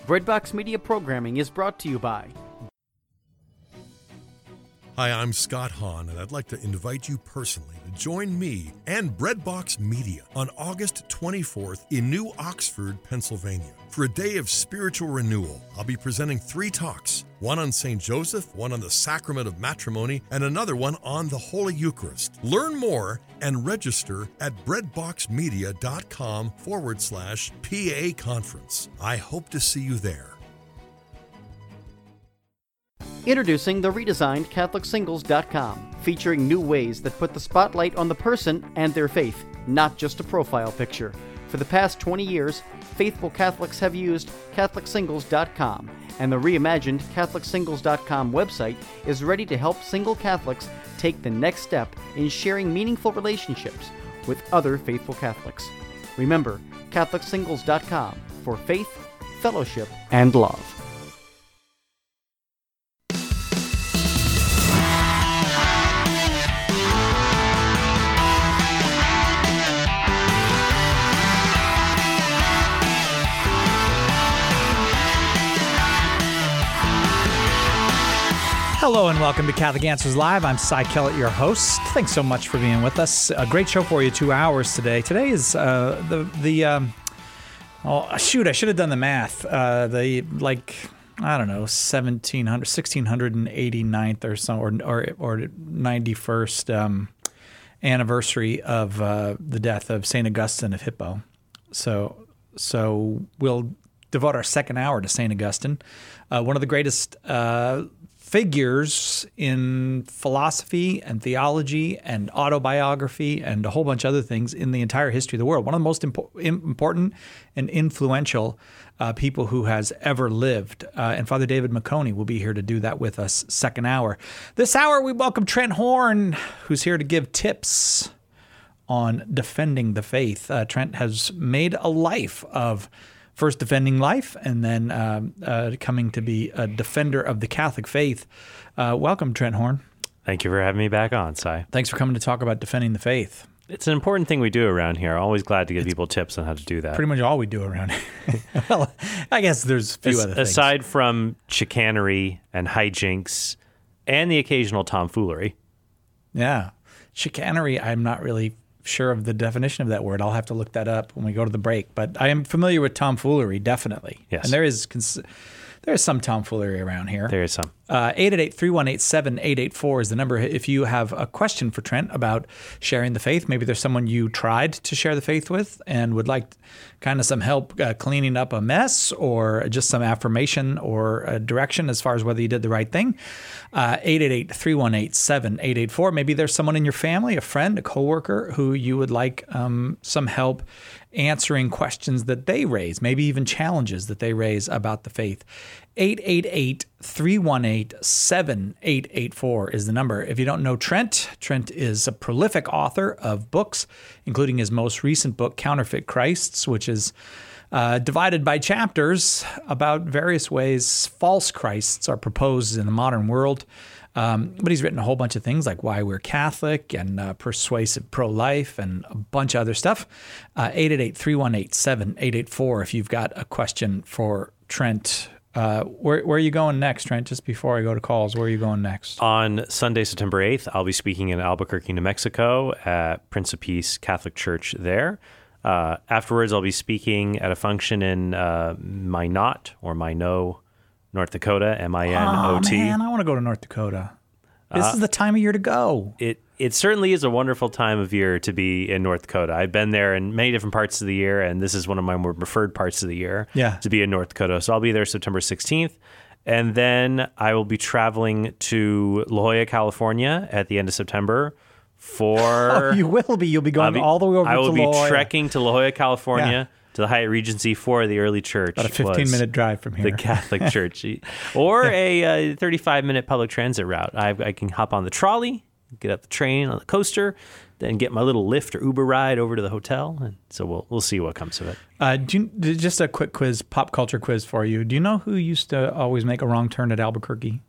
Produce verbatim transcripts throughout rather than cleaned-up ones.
Breadbox Media programming is brought to you by... Hi, I'm Scott Hahn, and I'd like to invite you personally to join me and Breadbox Media on August twenty-fourth in New Oxford, Pennsylvania, for a day of spiritual renewal. I'll be presenting three talks, one on Saint Joseph, one on the Sacrament of Matrimony, and another one on the Holy Eucharist. Learn more and register at breadboxmedia.com forward slash PA conference. I hope to see you there. Introducing the redesigned Catholic Singles dot com, featuring new ways that put the spotlight on the person and their faith, not just a profile picture. For the past twenty years, faithful Catholics have used Catholic Singles dot com, and the reimagined Catholic Singles dot com website is ready to help single Catholics take the next step in sharing meaningful relationships with other faithful Catholics. Remember, Catholic Singles dot com for faith, fellowship, and love. Hello and welcome to Catholic Answers Live. I'm Cy Kellett, your host. Thanks so much for being with us. A great show for you, two hours today. Today is uh, the, the um, oh, shoot, I should have done the math. Uh, the, like, I don't know, seventeen hundred, sixteen eighty-ninth or so, or, or, or ninety-first um, anniversary of uh, the death of Saint Augustine of Hippo. So, so we'll devote our second hour to Saint Augustine, uh, one of the greatest uh figures in philosophy and theology and autobiography and a whole bunch of other things in the entire history of the world. One of the most impo- important and influential uh, people who has ever lived. Uh, and Father David Macconi will be here to do that with us second hour. This hour, we welcome Trent Horn, who's here to give tips on defending the faith. Uh, Trent has made a life of first defending life, and then uh, uh, coming to be a defender of the Catholic faith. Uh, welcome, Trent Horn. Thank you for having me back on, Cy. Thanks for coming to talk about defending the faith. It's an important thing we do around here. Always glad to give it's people tips on how to do that. Pretty much all we do around here. Well, I guess there's a few As, other things. Aside from chicanery and hijinks and the occasional tomfoolery. Yeah. Chicanery, I'm not really sure of the definition of that word. I'll have to look that up when we go to the break. But I am familiar with tomfoolery, definitely. Yes. And there is cons- there is some tomfoolery around here. There is some. Uh, eight eight eight, three one eight, seven eight eight four is the number if you have a question for Trent about sharing the faith. Maybe there's someone you tried to share the faith with and would like kind of some help uh, cleaning up a mess, or just some affirmation or a direction as far as whether you did the right thing. Uh, eight eight eight, three one eight, seven eight eight four. Maybe there's someone in your family, a friend, a coworker who you would like um, some help answering questions that they raise, maybe even challenges that they raise about the faith. eight eight eight, three one eight, seven eight eight four is the number. If you don't know Trent, Trent is a prolific author of books, including his most recent book, Counterfeit Christs, which is uh, divided by chapters about various ways false Christs are proposed in the modern world. Um, but he's written a whole bunch of things like Why We're Catholic and uh, Persuasive Pro-Life and a bunch of other stuff. Uh, eight eight eight, three one eight, seven eight eight four if you've got a question for Trent. Uh, where, where are you going next, Trent? Just before I go to calls, where are you going next? On Sunday, September eighth, I'll be speaking in Albuquerque, New Mexico at Prince of Peace Catholic Church there. Uh, afterwards, I'll be speaking at a function in uh, Minot or Minot, North Dakota, M I N O T. Oh, man, I want to go to North Dakota. This uh, is the time of year to go. It it certainly is a wonderful time of year to be in North Dakota. I've been there in many different parts of the year, and this is one of my more preferred parts of the year yeah. to be in North Dakota. So I'll be there September sixteenth, and then I will be traveling to La Jolla, California at the end of September for... Oh, you will be. You'll be going be, all the way over to La Jolla. I will be trekking to La Jolla, California, yeah. to the Hyatt Regency for the early church. About a fifteen-minute drive from here. The Catholic Church. Or a thirty-five-minute public transit route. I, I can hop on the trolley, get up the train on the coaster, then get my little Lyft or Uber ride over to the hotel. And so we'll we'll see what comes of it. Uh, do you, just a quick quiz, pop culture quiz for you. Do you know who used to always make a wrong turn at Albuquerque?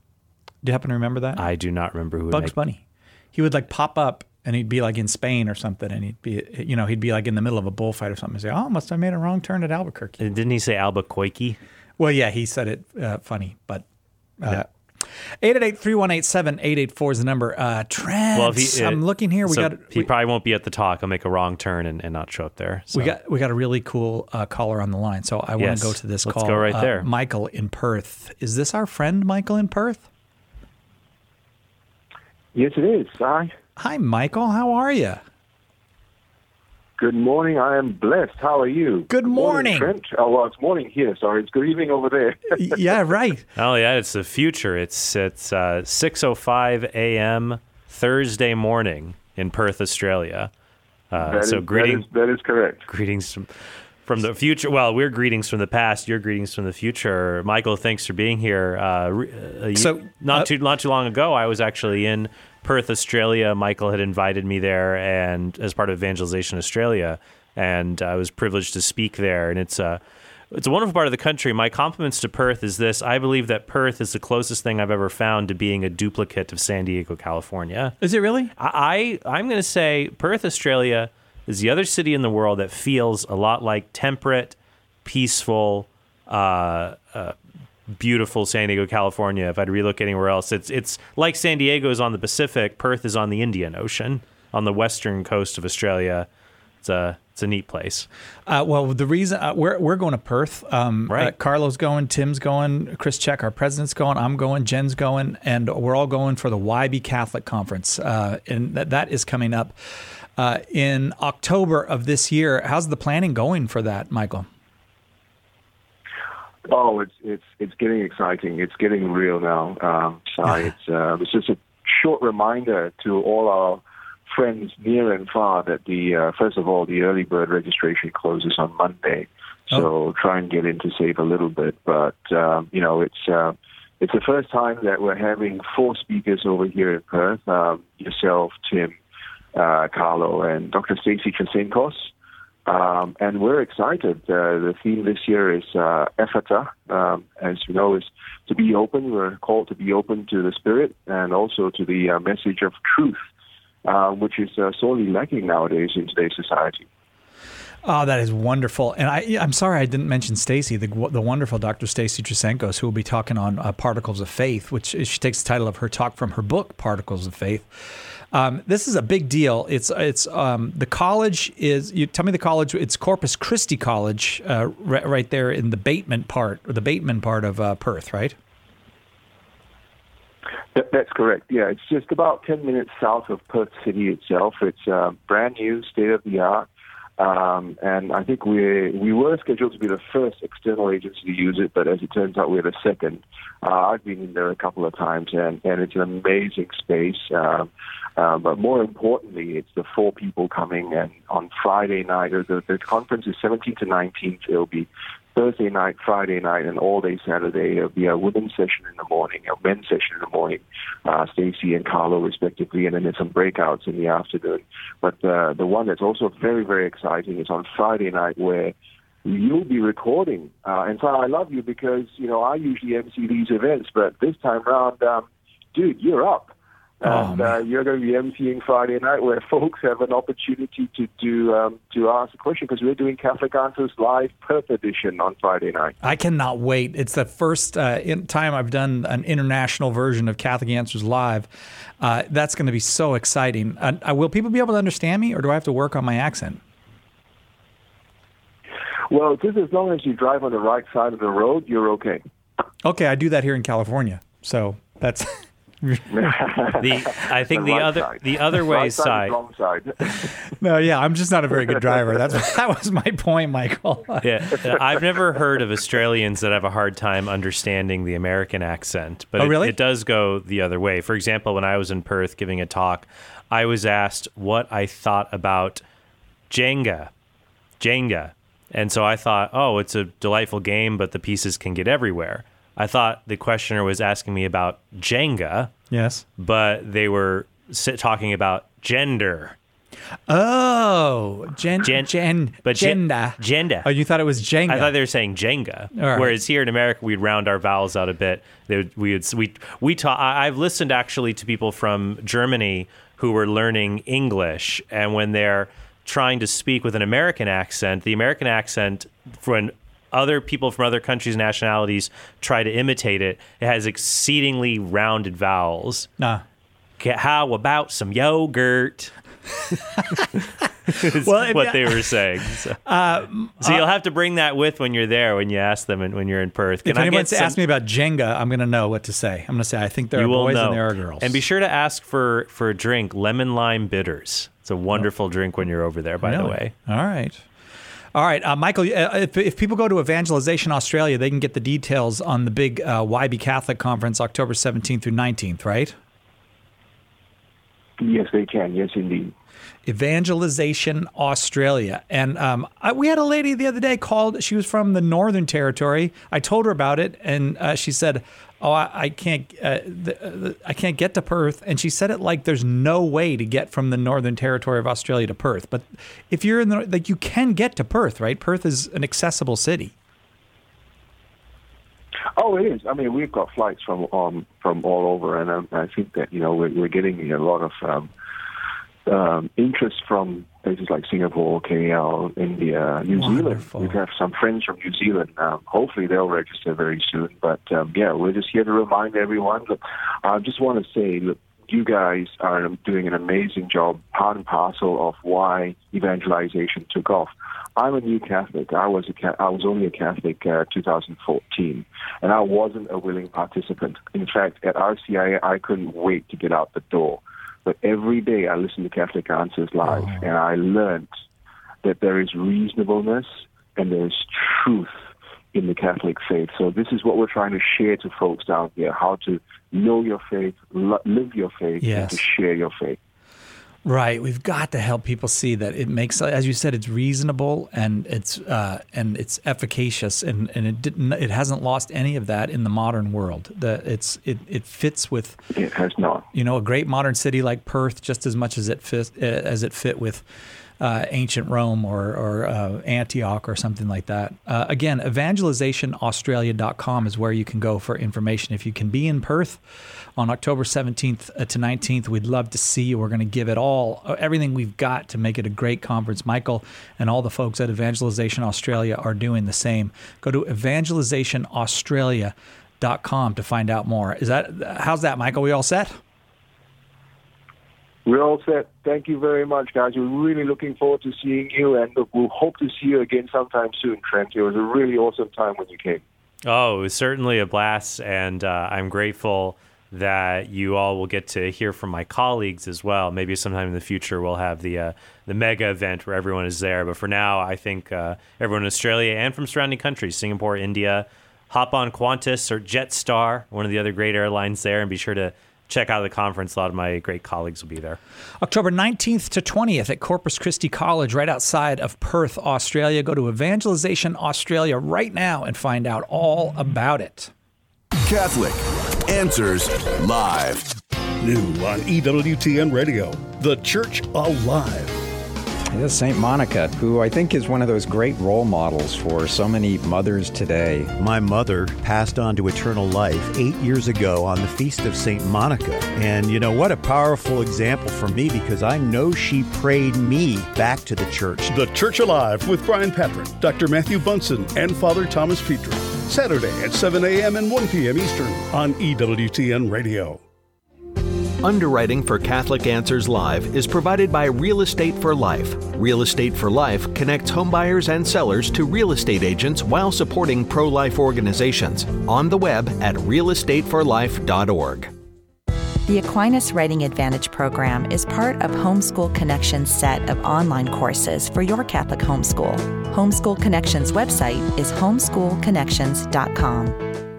Do you happen to remember that? I do not remember who. Bugs make... Bunny. He would like pop up and he'd be like in Spain or something, and he'd be, you know, he'd be like in the middle of a bullfight or something and say, "Oh, must have made a wrong turn at Albuquerque." And didn't he say Albuquerque? Well, yeah, he said it uh, funny, but uh, eight eight eight, three one eight, seven eight eight four is the number. Uh, Trent, well, if he, uh, I'm looking here. We so got. He we, probably won't be at the talk. I'll make a wrong turn and, and not show up there. So. We got we got a really cool uh, caller on the line, so I want to yes. go to this Let's call. Let's go right uh, there. Michael in Perth. Is this our friend Michael in Perth? Yes, it is. Hi. Hi, Michael. How are you? Good morning. I am blessed. How are you? Good morning. Good morning, Trent. Oh, well, it's morning here. Sorry, it's good evening over there. Yeah, right. Oh, yeah, it's the future. It's it's uh, six oh five a.m. Thursday morning in Perth, Australia. Uh, that so is, greetings. That is, that is correct. Greetings from, from the future. Well, we're greetings from the past. You're greetings from the future. Michael, thanks for being here. Uh, uh, so not uh, too not too long ago, I was actually in Perth, Australia. Michael had invited me there, and as part of Evangelization Australia, and I was privileged to speak there. And it's a it's a wonderful part of the country. My compliments to Perth is this: I believe that Perth is the closest thing I've ever found to being a duplicate of San Diego, California. Is it really? I, I I'm going to say Perth, Australia, is the other city in the world that feels a lot like temperate, peaceful, uh, uh, beautiful San Diego, California. If I'd relook anywhere else, it's it's like San Diego is on the Pacific, Perth is on the Indian Ocean, on the western coast of Australia. It's a it's a neat place. Uh, well, the reason uh, we're we're going to Perth, um, right? Uh, Carlo's going, Tim's going, Chris Check, our president's going, I'm going, Jen's going, and we're all going for the Y B Catholic Conference, uh, and that that is coming up uh, in October of this year. How's the planning going for that, Michael? Oh, it's it's it's getting exciting. It's getting real now. Um, so it's uh, it's just a short reminder to all our friends near and far that the uh, first of all the early bird registration closes on Monday. So oh. try and get in to save a little bit. But um, you know, it's uh, it's the first time that we're having four speakers over here in Perth. Um, yourself, Tim, uh, Carlo, and Doctor Stacy Trasenkos. Um, and we're excited. Uh, the theme this year is uh, Ephata. Um, as you know, is to be open. We're called to be open to the Spirit and also to the uh, message of truth, uh, which is uh, sorely lacking nowadays in today's society. Oh, that is wonderful. And I, I'm sorry I didn't mention Stacy, the, the wonderful Doctor Stacy Trasenkos, who will be talking on uh, Particles of Faith, which is, she takes the title of her talk from her book, Particles of Faith. Um, this is a big deal. It's it's um, the college is. You tell me the college. It's Corpus Christi College, uh, right, right there in the Bateman part, or the Bateman part of uh, Perth, right? That, that's correct. Yeah, it's just about ten minutes south of Perth City itself. It's uh, brand new, state of the art. Um, and I think we we were scheduled to be the first external agency to use it, but as it turns out, we're the second. Uh, I've been in there a couple of times, and, and it's an amazing space. Um, uh, but more importantly, it's the four people coming, and on Friday night, or the, the conference is seventeenth to nineteenth. It'll be Thursday night, Friday night, and all day Saturday. It'll be a women's session in the morning, a men's session in the morning, uh, Stacy and Carlo respectively, and then there's some breakouts in the afternoon. But uh, the one that's also very, very exciting is on Friday night, where you'll be recording. Uh, and so I love you because, you know, I usually M C these events, but this time around, um, dude, you're up. And oh, uh, you're going to be emceeing Friday night, where folks have an opportunity to do um, to ask a question, because we're doing Catholic Answers Live Perth edition on Friday night. I cannot wait. It's the first uh, in time I've done an international version of Catholic Answers Live. Uh, that's going to be so exciting. Uh, will people be able to understand me, or do I have to work on my accent? Well, just as long as you drive on the right side of the road, you're okay. Okay, I do that here in California, so that's. the I think the, the right other side. the other way right side. side, wrong side. No, yeah, I'm just not a very good driver. That's that was my point, Michael. Yeah, I've never heard of Australians that have a hard time understanding the American accent, but oh, it, really? it does go the other way. For example, when I was in Perth giving a talk, I was asked what I thought about Jenga, Jenga, and so I thought, oh, it's a delightful game, but the pieces can get everywhere. I thought the questioner was asking me about Jenga. Yes. But they were sit, talking about gender. Oh, gen, gen, gen but gender. Gender. Oh, you thought it was Jenga. I thought they were saying Jenga. Right. Whereas here in America, we'd round our vowels out a bit. They would, we would, we, we ta- I've listened actually to people from Germany who were learning English, and when they're trying to speak with an American accent, the American accent, when other people from other countries and nationalities try to imitate it, it has exceedingly rounded vowels. Nah. How about some yogurt? Is well, what they were saying. So, uh, so you'll have to bring that with when you're there, when you ask them and when you're in Perth. Can if anyone some... asks me about Jenga, I'm going to know what to say. I'm going to say, I think there you are boys know. and there are girls. And be sure to ask for, for a drink, lemon lime bitters. It's a wonderful oh. drink when you're over there, by really? the way. All right. All right, uh, Michael, uh, if, if people go to Evangelization Australia, they can get the details on the big uh, Y B Catholic Conference, October seventeenth through nineteenth, right? Yes, they can. Yes, indeed. Evangelization Australia. And um, I, we had a lady the other day called. She was from the Northern Territory. I told her about it, and uh, she said, "Oh, I, I can't, uh, the, the, I can't get to Perth." And she said it like there's no way to get from the Northern Territory of Australia to Perth. But if you're in the, like, you can get to Perth, right? Perth is an accessible city. Oh, it is. I mean, we've got flights from um, from all over, and um, I think that you know we're, we're getting a lot of um, um, interest from places like Singapore, K L, India, New Wonderful. Zealand. We have some friends from New Zealand. Um, hopefully, they'll register very soon. But um, yeah, we're just here to remind everyone. Look, I just want to say, look, you guys are doing an amazing job, part and parcel of why evangelization took off. I'm a new Catholic. I was a I was only a Catholic uh, two thousand fourteen, and I wasn't a willing participant. In fact, at R C I A, I couldn't wait to get out the door. But every day I listen to Catholic Answers Live, oh. and I learned that there is reasonableness and there is truth in the Catholic faith. So this is what we're trying to share to folks down here, how to know your faith, live your faith, yes. and to share your faith. Right. We've got to help people see that it makes, as you said, it's reasonable and it's uh, and it's efficacious, and, and it didn't it hasn't lost any of that in the modern world. That it's it, it fits with it has not. You know, a great modern city like Perth just as much as it fit as it fit with uh, ancient Rome or or uh, Antioch or something like that. Uh, again, evangelization australia dot com is where you can go for information. If you can be in Perth on October seventeenth to nineteenth, we'd love to see you. We're going to give it all, everything we've got to make it a great conference. Michael and all the folks at Evangelization Australia are doing the same. Go to evangelization australia dot com to find out more. Is that how's that, Michael? We all set? We're all set. Thank you very much, guys. We're really looking forward to seeing you, and look, we'll hope to see you again sometime soon, Trent. It was a really awesome time when you came. Oh, it was certainly a blast, and uh, I'm grateful that you all will get to hear from my colleagues as well. Maybe sometime in the future we'll have the uh, the mega event where everyone is there. But for now, I think uh, everyone in Australia and from surrounding countries, Singapore, India, hop on Qantas or Jetstar, one of the other great airlines there, and be sure to check out the conference. A lot of my great colleagues will be there. October nineteenth to twentieth at Corpus Christi College, right outside of Perth, Australia. Go to Evangelization Australia right now and find out all about it. Catholic Answers Live. New on E W T N Radio, The Church Alive. Yes, Saint Monica, who I think is one of those great role models for so many mothers today. My mother passed on to eternal life eight years ago on the feast of Saint Monica. And you know, what a powerful example for me, because I know she prayed me back to the church. The Church Alive with Brian Patrick, Doctor Matthew Bunson, and Father Thomas Petrie. Saturday at seven a.m. and one p.m. Eastern on E W T N Radio. Underwriting for Catholic Answers Live is provided by Real Estate for Life. Real Estate for Life connects homebuyers and sellers to real estate agents while supporting pro-life organizations. On the web at real estate for life dot org. The Aquinas Writing Advantage program is part of Homeschool Connections' set of online courses for your Catholic homeschool. Homeschool Connections' website is homeschool connections dot com.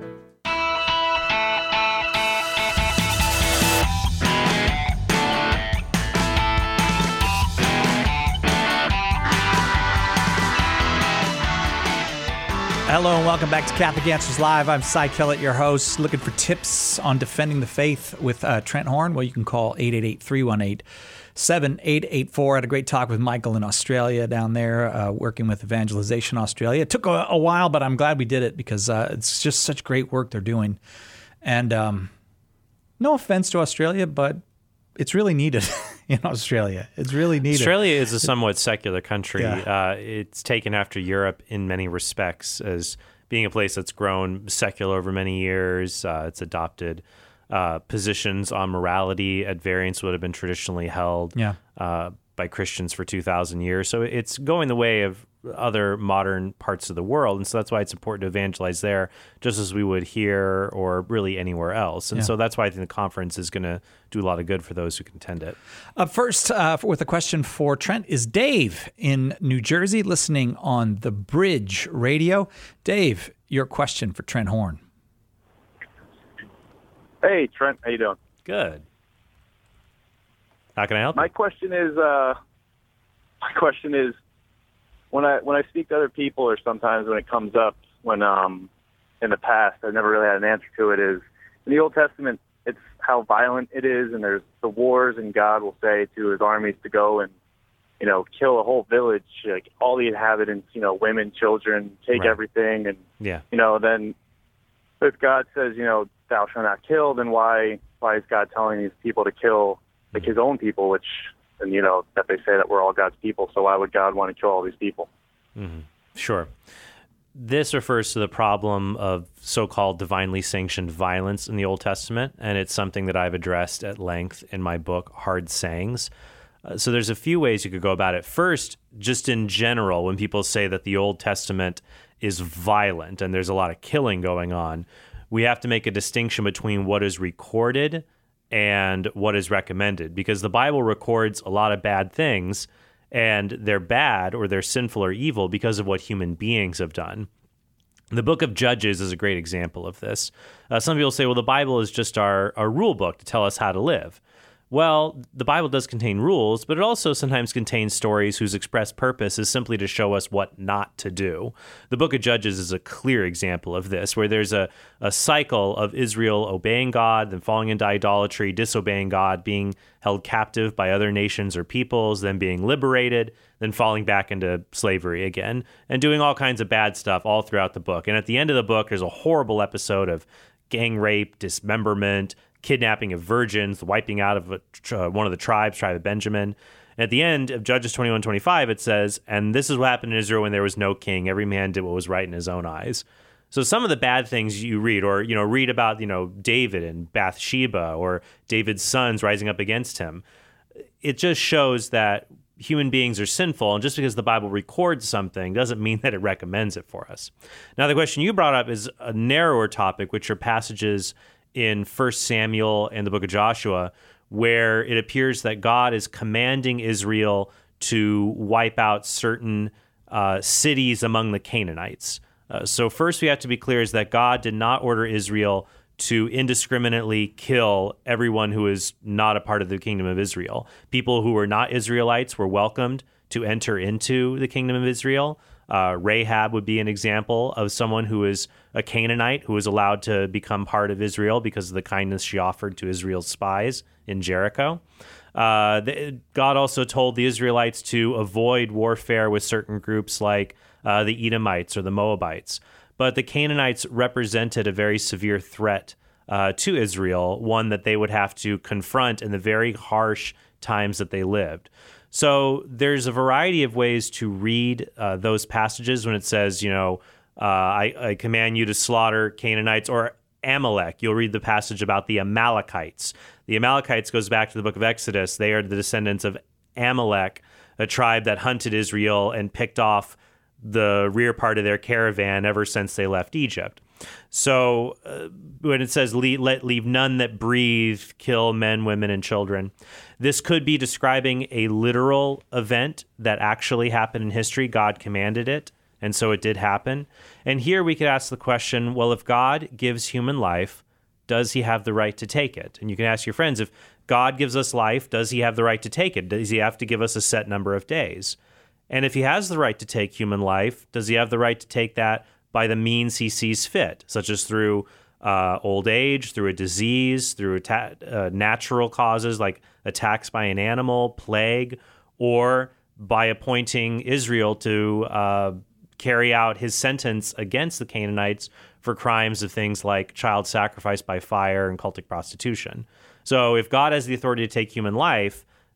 Hello and welcome back to Catholic Answers Live. I'm Cy Kellett, your host. Looking for tips on defending the faith with uh, Trent Horn? Well, you can call eight eight eight, three one eight, seven eight eight four. I had a great talk with Michael in Australia down there, uh, working with Evangelization Australia. It took a, a while, but I'm glad we did it because uh, it's just such great work they're doing. And um, no offense to Australia, but it's really needed. in Australia. It's really neat. Australia is a somewhat secular country. Yeah. Uh, it's taken after Europe in many respects as being a place that's grown secular over many years. Uh, it's adopted uh, positions on morality at variance would have been traditionally held Yeah. uh, by Christians for two thousand years. So it's going the way of other modern parts of the world. And so that's why it's important to evangelize there, just as we would here or really anywhere else. And Yeah. so that's why I think the conference is going to do a lot of good for those who can attend it. Up first, uh, with a question for Trent, is Dave in New Jersey listening on the Bridge Radio. Dave, your question for Trent Horn. Hey, Trent, how you doing? Good. How can I help? My question is, uh, my question is, when I when I speak to other people, or sometimes when it comes up, when um, in the past I've never really had an answer to it. Is in the Old Testament, it's how violent it is, and there's the wars, and God will say to His armies to go and you know kill a whole village, like all the inhabitants, you know, women, children, take Right. everything, and Yeah. you know then if God says, you know, thou shalt not kill, then why why is God telling these people to kill like His own people, which, and you know, that they say that we're all God's people, so why would God want to kill all these people? Mm-hmm. Sure. This refers to the problem of so-called divinely sanctioned violence in the Old Testament, and it's something that I've addressed at length in my book, Hard Sayings. Uh, so there's a few ways you could go about it. First, just in general, when people say that the Old Testament is violent and there's a lot of killing going on, we have to make a distinction between what is recorded and what is recommended, because the Bible records a lot of bad things, and they're bad or they're sinful or evil because of what human beings have done. The book of Judges is a great example of this. Uh, some people say, well, the Bible is just our, our rule book to tell us how to live. Well, the Bible does contain rules, but it also sometimes contains stories whose express purpose is simply to show us what not to do. The book of Judges is a clear example of this, where there's a, a cycle of Israel obeying God, then falling into idolatry, disobeying God, being held captive by other nations or peoples, then being liberated, then falling back into slavery again, and doing all kinds of bad stuff all throughout the book. And at the end of the book, there's a horrible episode of gang rape, dismemberment, kidnapping of virgins, the wiping out of a, uh, one of the tribes, tribe of Benjamin. And at the end of Judges twenty-one twenty-five, it says, and this is what happened in Israel when there was no king. Every man did what was right in his own eyes. So some of the bad things you read, or, you know, read about, you know, David and Bathsheba, or David's sons rising up against him, it just shows that human beings are sinful, and just because the Bible records something doesn't mean that it recommends it for us. Now, the question you brought up is a narrower topic, which are passages in First Samuel and the book of Joshua, where it appears that God is commanding Israel to wipe out certain uh, cities among the Canaanites. Uh, so first we have to be clear is that God did not order Israel to indiscriminately kill everyone who is not a part of the kingdom of Israel. People who were not Israelites were welcomed to enter into the kingdom of Israel. Uh, Rahab would be an example of someone who is a Canaanite who was allowed to become part of Israel because of the kindness she offered to Israel's spies in Jericho. Uh, the, God also told the Israelites to avoid warfare with certain groups like uh, the Edomites or the Moabites. But the Canaanites represented a very severe threat uh, to Israel, one that they would have to confront in the very harsh times that they lived. So there's a variety of ways to read uh, those passages when it says, you know, uh, I, I command you to slaughter Canaanites, or Amalek. You'll read the passage about the Amalekites. The Amalekites goes back to the book of Exodus. They are the descendants of Amalek, a tribe that hunted Israel and picked off the rear part of their caravan ever since they left Egypt. So uh, when it says, leave, let leave none that breathe, kill men, women, and children, this could be describing a literal event that actually happened in history. God commanded it, and so it did happen. And here we could ask the question, well, if God gives human life, does he have the right to take it? And you can ask your friends, if God gives us life, does he have the right to take it? Does he have to give us a set number of days? And if he has the right to take human life, does he have the right to take that by the means he sees fit, such as through uh, old age, through a disease, through atta- uh, natural causes like attacks by an animal, plague, or by appointing Israel to uh, carry out his sentence against the Canaanites for crimes of things like child sacrifice by fire and cultic prostitution? So if God has the authority to take human life,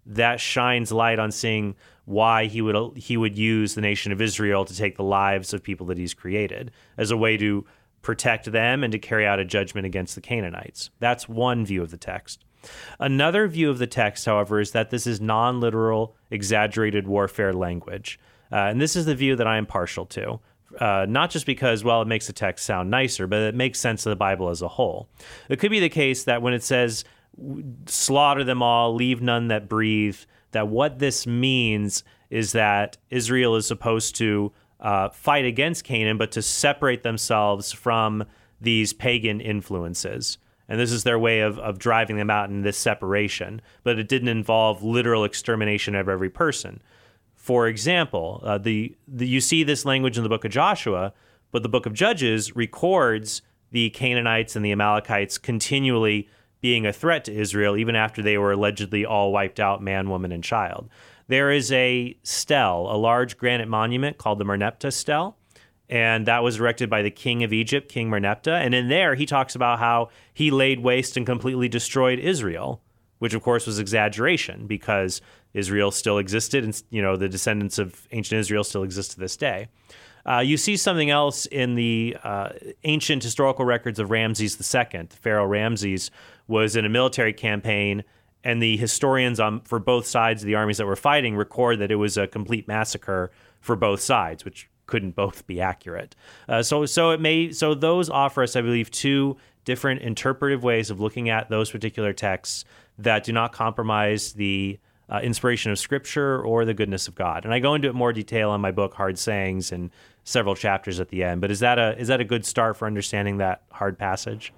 that shines light on seeing why he would he would use the nation of Israel to take the lives of people that he's created as a way to protect them and to carry out a judgment against the Canaanites. That's one view of the text. Another view of the text, however, is that this is non-literal, exaggerated warfare language. Uh, and this is the view that I am partial to. Uh, not just because, well, it makes the text sound nicer, but it makes sense of the Bible as a whole. It could be the case that when it says, slaughter them all, leave none that breathe, that what this means is that Israel is supposed to uh, fight against Canaan, but to separate themselves from these pagan influences. And this is their way of, of driving them out in this separation. But it didn't involve literal extermination of every person. For example, uh, the, the you see this language in the book of Joshua, but the book of Judges records the Canaanites and the Amalekites continually being a threat to Israel, even after they were allegedly all wiped out, man, woman, and child. There is a stele, a large granite monument called the Merneptah stele, and that was erected by the king of Egypt, King Merneptah. And in there, he talks about how he laid waste and completely destroyed Israel, which, of course, was exaggeration because Israel still existed, and you know the descendants of ancient Israel still exist to this day. Uh, you see something else in the uh, ancient historical records of Ramses the Second. Pharaoh Ramses was in a military campaign, and the historians on for both sides of the armies that were fighting record that it was a complete massacre for both sides, which couldn't both be accurate. Uh, so, so it may so those offer us, I believe, two different interpretive ways of looking at those particular texts that do not compromise the uh, inspiration of Scripture or the goodness of God. And I go into it more detail in my book, Hard Sayings, and several chapters at the end. But is that a is that a good start for understanding that hard passage?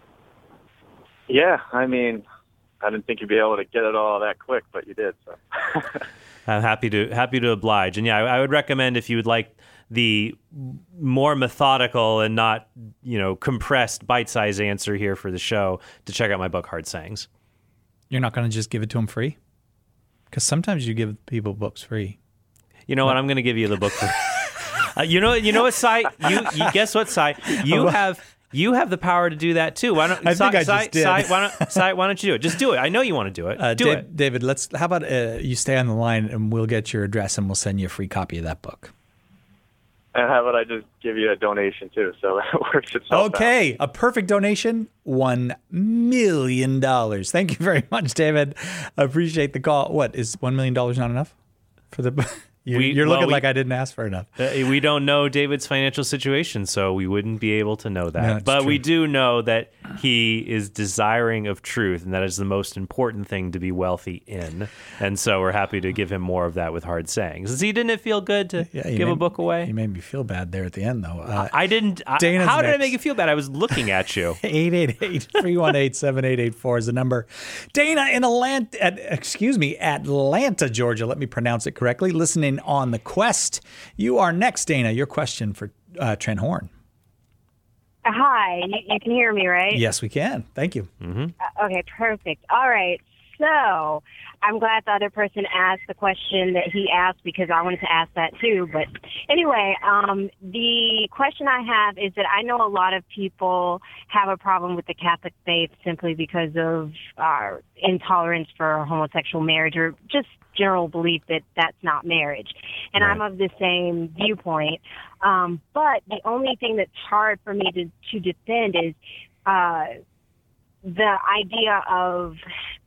Yeah, I mean, I didn't think you'd be able to get it all that quick, but you did. So. I'm happy to happy to oblige. And yeah, I, I would recommend if you would like the more methodical and not, you know, compressed bite-sized answer here for the show, to check out my book, Hard Sayings. You're not going to just give it to them free? Because sometimes you give people books free. You know what? I'm going to give you the book free. uh, you know, you know what, Cy? You, you guess what, Cy? You have you have the power to do that too. Why don't I Cy, think I Cy, just did. Cy, why don't Cy, why don't you do it? Just do it. I know you want to do it. Uh, do Dave, it, David. Let's. How about uh, you stay on the line and we'll get your address and we'll send you a free copy of that book. And how about I just give you a donation too, so that works itself Okay, out. A perfect donation, one million dollars. Thank you very much, David. I appreciate the call. What, is one million dollars not enough for the? You're, We- you're well, looking we- like I didn't ask for enough. Uh, we don't know David's financial situation, so we wouldn't be able to know that. That's but we true. do know that he is desiring of truth, and that is the most important thing to be wealthy in. And so we're happy to give him more of that with Hard Sayings. See, didn't it feel good to Yeah, you give made- a book away? You made me feel bad there at the end, though. Uh, I didn't. I, Dana's how did I next. make you feel bad? I was looking at you. eight eight eight, three one eight, seven eight eight four is the number. Dana in Atlanta, at, excuse me, Atlanta, Georgia. Let me pronounce it correctly. Listening on the Quest. You are next, Dana. Your question for uh, Trent Horn. Hi, you, you can hear me, right? Yes, we can. Thank you. Mm-hmm. Uh, okay, perfect. All right. So I'm glad the other person asked the question that he asked because I wanted to ask that too. But anyway, um, the question I have is that I know a lot of people have a problem with the Catholic faith simply because of uh, intolerance for homosexual marriage or just general belief that that's not marriage. And Right. I'm of the same viewpoint. Um, but the only thing that's hard for me to, to defend is uh, the idea of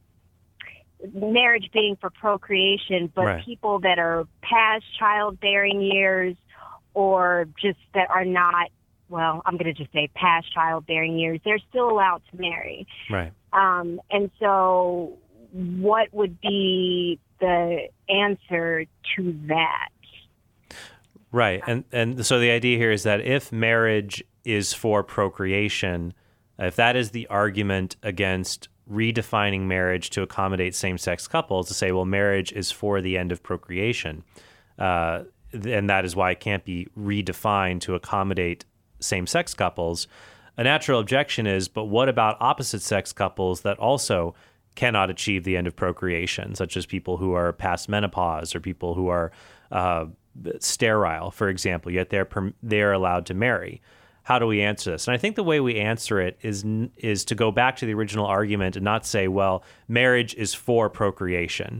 marriage being for procreation, but Right. people that are past childbearing years or just that are not, well, I'm going to just say past childbearing years, they're still allowed to marry. Right. Um, and so what would be the answer to that? Right. And and so the idea here is that if marriage is for procreation, if that is the argument against redefining marriage to accommodate same-sex couples, to say, well, marriage is for the end of procreation, uh, and that is why it can't be redefined to accommodate same-sex couples, a natural objection is, but what about opposite-sex couples that also cannot achieve the end of procreation, such as people who are past menopause or people who are uh, sterile, for example, yet they're perm- they're allowed to marry. How do we answer this? And I think the way we answer it is is to go back to the original argument and not say, well, marriage is for procreation.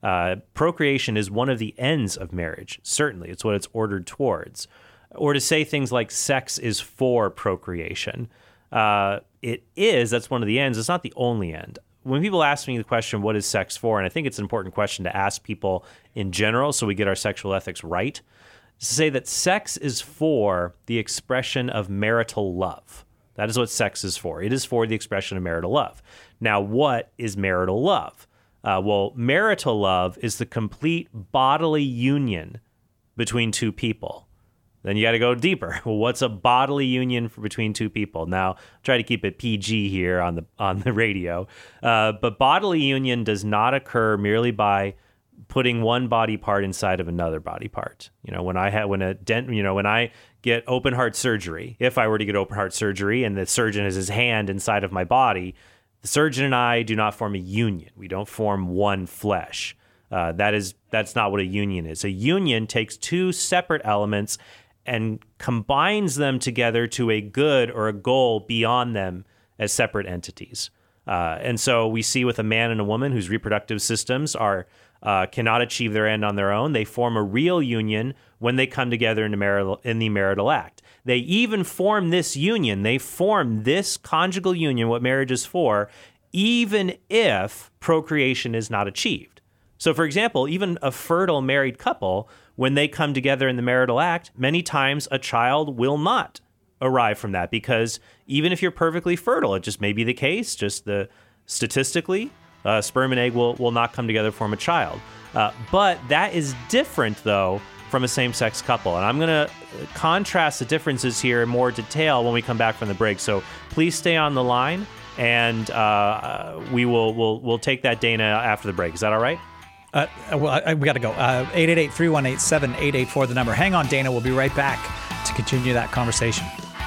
Uh, procreation is one of the ends of marriage. Certainly, it's what it's ordered towards. Or to say things like sex is for procreation. Uh, it is, that's one of the ends. It's not the only end. When people ask me the question, what is sex for? And I think it's an important question to ask people in general so we get our sexual ethics right. To say that sex is for the expression of marital love. That is what sex is for. It is for the expression of marital love. Now, what is marital love? Uh, well, marital love is the complete bodily union between two people. Then you got to go deeper. Well, what's a bodily union for, between two people? Now, try to keep it P G here on the on the radio. Uh, but bodily union does not occur merely by putting one body part inside of another body part. You know, when I had when a dent, you know, when I get open heart surgery, if I were to get open heart surgery and the surgeon has his hand inside of my body, the surgeon and I do not form a union. We don't form one flesh. Uh, that is that's not what a union is. A union takes two separate elements and combines them together to a good or a goal beyond them as separate entities. Uh, and so we see with a man and a woman whose reproductive systems are uh, cannot achieve their end on their own, they form a real union when they come together in the marital, in the marital act. They even form this union, they form this conjugal union, what marriage is for, even if procreation is not achieved. So, for example, even a fertile married couple, when they come together in the marital act, many times a child will not arrive from that because even if you're perfectly fertile, it just may be the case, just the statistically, uh, sperm and egg will, will not come together to form a child. Uh, but that is different, though, from a same-sex couple. And I'm going to contrast the differences here in more detail when we come back from the break. So please stay on the line, and uh, we will we'll, we'll take that, Dana, after the break. Is that all right? Uh, well, I, we got to go. Uh, eight eight eight, three one eight, seven eight eight four, the number. Hang on, Dana. We'll be right back to continue that conversation.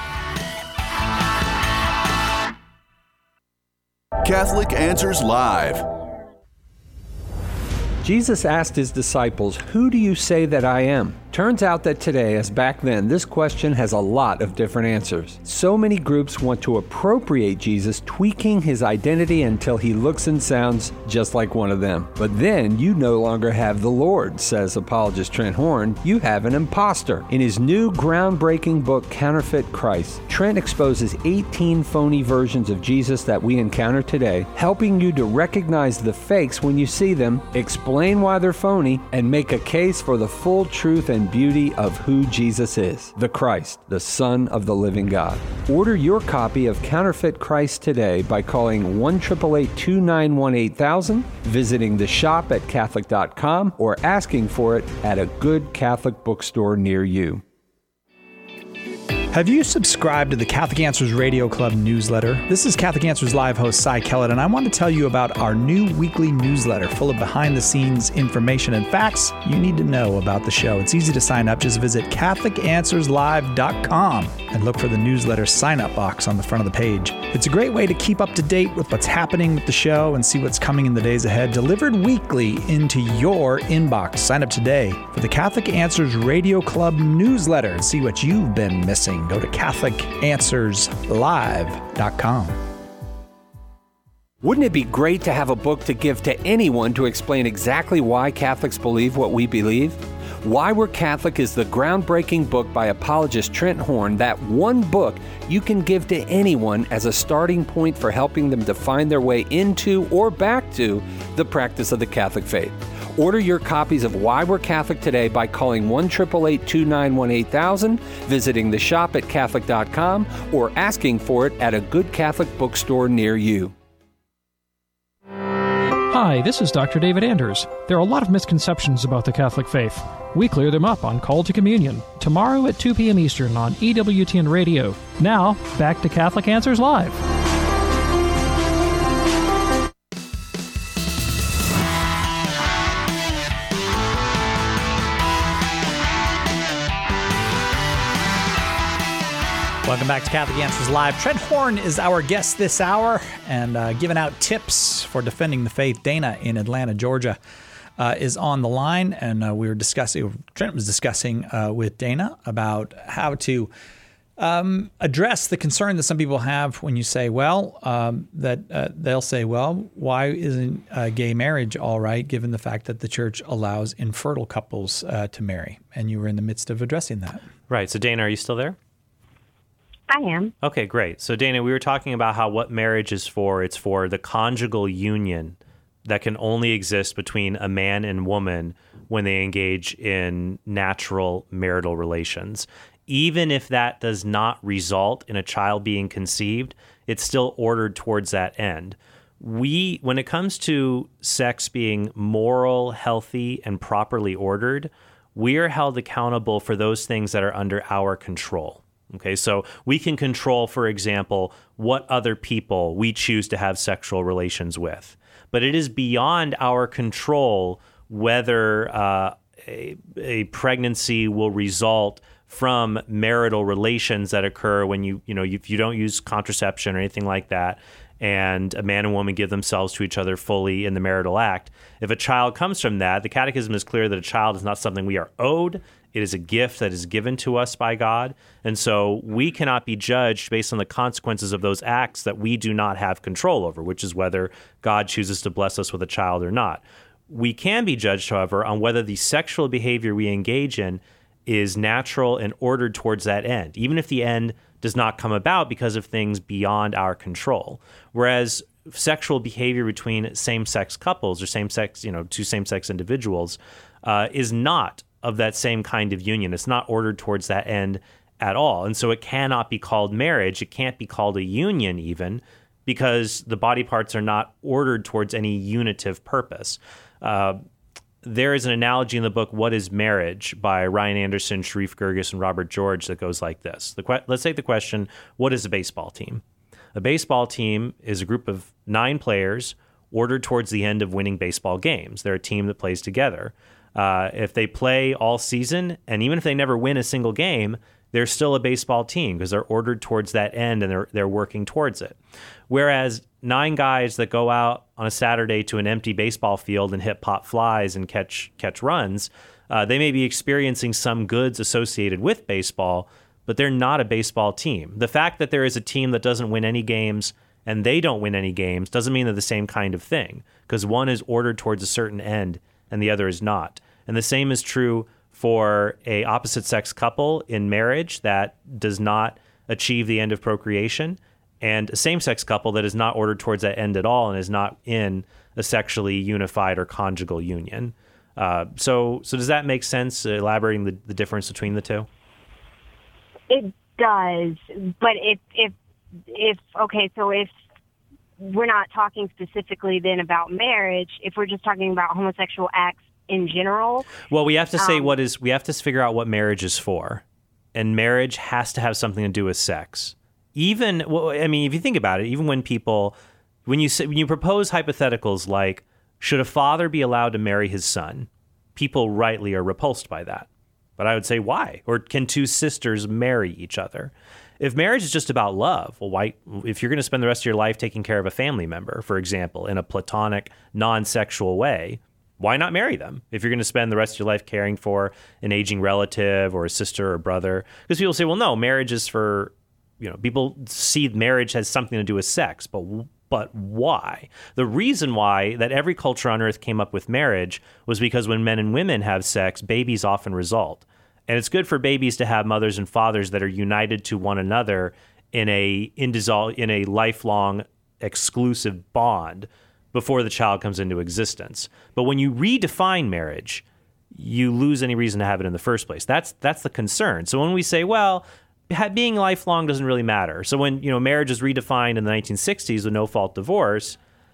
Catholic Answers Live. Jesus asked his disciples, "Who do you say that I am?" Turns out that today, as back then, this question has a lot of different answers. So many groups want to appropriate Jesus, tweaking his identity until he looks and sounds just like one of them. But then you no longer have the Lord, says apologist Trent Horn. You have an imposter. In his new groundbreaking book, Counterfeit Christ, Trent exposes eighteen phony versions of Jesus that we encounter today, helping you to recognize the fakes when you see them, explain why they're phony, and make a case for the full truth and beauty of who Jesus is, the Christ, the Son of the living God. Order your copy of Counterfeit Christ today by calling one eight eight eight, two nine one, eight thousand, visiting the shop at Catholic dot com, or asking for it at a good Catholic bookstore near you. Have you subscribed to the Catholic Answers Radio Club newsletter? This is Catholic Answers Live host Cy Kellett, and I want to tell you about our new weekly newsletter full of behind-the-scenes information and facts you need to know about the show. It's easy to sign up. Just visit Catholic Answers Live dot com and look for the newsletter sign-up box on the front of the page. It's a great way to keep up to date with what's happening with the show and see what's coming in the days ahead, delivered weekly into your inbox. Sign up today for the Catholic Answers Radio Club newsletter and see what you've been missing. Go to Catholic Answers Live dot com. Wouldn't it be great to have a book to give to anyone to explain exactly why Catholics believe what we believe? Why We're Catholic is the groundbreaking book by apologist Trent Horn, that one book you can give to anyone as a starting point for helping them to find their way into or back to the practice of the Catholic faith. Order your copies of Why We're Catholic today by calling one eight eight eight, two nine one, eight thousand, visiting the shop at Catholic dot com, or asking for it at a good Catholic bookstore near you. Hi, this is Doctor David Anders. There are a lot of misconceptions about the Catholic faith. We clear them up on Call to Communion, tomorrow at two p.m. Eastern on E W T N Radio. Now, back to Catholic Answers Live. Welcome back to Catholic Answers Live. Trent Horn is our guest this hour and uh, giving out tips for defending the faith. Dana in Atlanta, Georgia, uh, is on the line, and uh, we were discussing, Trent was discussing uh, with Dana about how to um, address the concern that some people have when you say, well, um, that uh, they'll say, well, why isn't uh, gay marriage all right, given the fact that the church allows infertile couples uh, to marry? And you were in the midst of addressing that. Right. So, Dana, are you still there? I am. Okay, great. So, Dana, we were talking about how what marriage is for. It's for the conjugal union that can only exist between a man and woman when they engage in natural marital relations. Even if that does not result in a child being conceived, it's still ordered towards that end. We, when it comes to sex being moral, healthy, and properly ordered, we are held accountable for those things that are under our control. Okay, so we can control, for example, what other people we choose to have sexual relations with. But it is beyond our control whether uh, a, a pregnancy will result from marital relations that occur when you, you know, if you don't use contraception or anything like that, and a man and woman give themselves to each other fully in the marital act. If a child comes from that, the Catechism is clear that a child is not something we are owed. It is a gift that is given to us by God. And so we cannot be judged based on the consequences of those acts that we do not have control over, which is whether God chooses to bless us with a child or not. We can be judged, however, on whether the sexual behavior we engage in is natural and ordered towards that end, even if the end does not come about because of things beyond our control. Whereas sexual behavior between same-sex couples or same-sex, you know, two same-sex individuals uh, is not of that same kind of union. It's not ordered towards that end at all. And so it cannot be called marriage. It can't be called a union even, because the body parts are not ordered towards any unitive purpose. Uh, there is an analogy in the book, What is Marriage? By Ryan Anderson, Sharif Girgis, and Robert George that goes like this. The que- let's take the question, what is a baseball team? A baseball team is a group of nine players ordered towards the end of winning baseball games. They're a team that plays together. Uh, if they play all season, and even if they never win a single game, they're still a baseball team because they're ordered towards that end and they're they're working towards it. Whereas nine guys that go out on a Saturday to an empty baseball field and hit pop flies and catch catch runs, uh, they may be experiencing some goods associated with baseball, but they're not a baseball team. The fact that there is a team that doesn't win any games and they don't win any games doesn't mean they're the same kind of thing, because one is ordered towards a certain end and the other is not. And the same is true for a opposite sex couple in marriage that does not achieve the end of procreation, and a same-sex couple that is not ordered towards that end at all and is not in a sexually unified or conjugal union. Uh, so so does that make sense, uh, elaborating the, the difference between the two? It does, but if, if, if, okay, so if we're not talking specifically then about marriage, if we're just talking about homosexual acts in general. Well, we have to say um, what is, we have to figure out what marriage is for. And marriage has to have something to do with sex. Even, well, I mean, if you think about it, even when people, when you say, when you propose hypotheticals like, should a father be allowed to marry his son? People rightly are repulsed by that. But I would say, why? Or can two sisters marry each other? If marriage is just about love, well, why, if you're going to spend the rest of your life taking care of a family member, for example, in a platonic, non-sexual way, why not marry them? If you're going to spend the rest of your life caring for an aging relative or a sister or brother, because people say, well, no, marriage is for, you know, people see marriage has something to do with sex, but but why? The reason why that every culture on earth came up with marriage was because when men and women have sex, babies often result. And it's good for babies to have mothers and fathers that are united to one another in a indissol- in a lifelong exclusive bond before the child comes into existence. But when you redefine marriage, you lose any reason to have it in the first place. That's that's the concern. So when we say, well, being lifelong doesn't really matter. So when, you know, marriage is redefined in the nineteen sixties with no-fault divorce,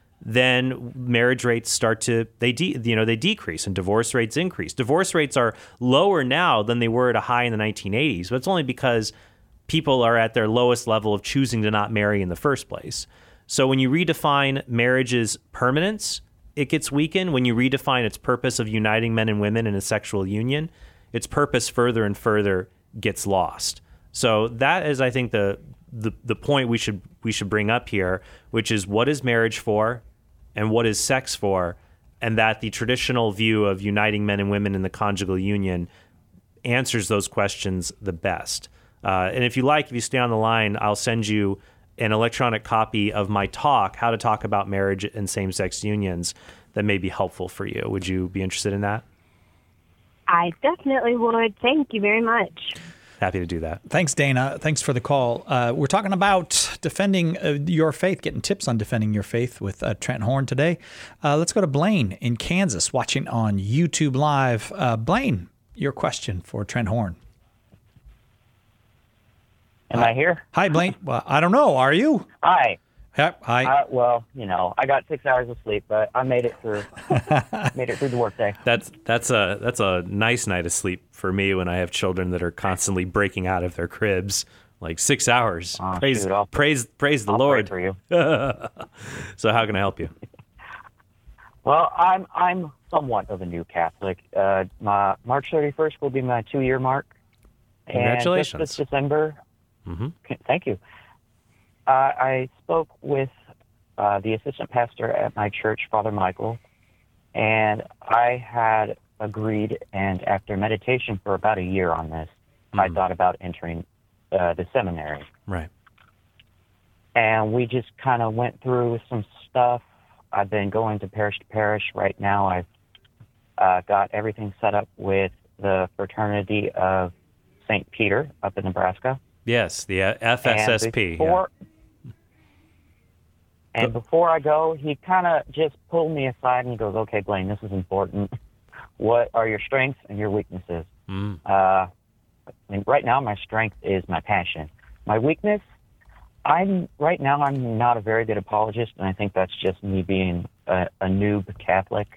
then marriage rates start to, they de, you know, they decrease and divorce rates increase. Divorce rates are lower now than they were at a high in the nineteen eighties, but it's only because people are at their lowest level of choosing to not marry in the first place. So when you redefine marriage's permanence, it gets weakened. When you redefine its purpose of uniting men and women in a sexual union, its purpose further and further gets lost. So that is, I think, the, the the point we should we should bring up here, which is what is marriage for and what is sex for, and that the traditional view of uniting men and women in the conjugal union answers those questions the best. Uh, and if you like, if you stay on the line, I'll send you an electronic copy of my talk, How to Talk About Marriage and Same-Sex Unions, that may be helpful for you. Would you be interested in that? I definitely would. Thank you very much. Happy to do that. Thanks, Dana. Thanks for the call. Uh, we're talking about defending uh, your faith, getting tips on defending your faith with uh, Trent Horn today. Uh, let's go to Blaine in Kansas, watching on YouTube Live. Uh, Blaine, your question for Trent Horn. Am I here? Hi, Blaine. Well, I don't know. Are you? Hi. Yep. Hi. Uh, well, you know, I got six hours of sleep, but I made it through. made it through the workday. That's that's a that's a nice night of sleep for me when I have children that are constantly breaking out of their cribs. Like six hours. Oh, praise, shoot, I'll, praise, praise the I'll Lord. Pray for you. So, how can I help you? Well, I'm I'm somewhat of a new Catholic. Uh, my March thirty-first will be my two-year mark. Congratulations. And just this December. Mm-hmm. Thank you. Uh, I spoke with uh, the assistant pastor at my church, Father Michael, and I had agreed, and after meditation for about a year on this, mm-hmm. I thought about entering uh, the seminary. Right. And we just kind of went through some stuff. I've been going to parish to parish. Right now I've uh, got everything set up with the Fraternity of Saint Peter up in Nebraska. Yes, the F S S P. And before, yeah. and before I go, he kind of just pulled me aside and he goes, okay, Blaine, this is important. What are your strengths and your weaknesses? Mm. Uh, and right now, my strength is my passion. My weakness, I'm right now, I'm not a very good apologist, and I think that's just me being a, a noob Catholic.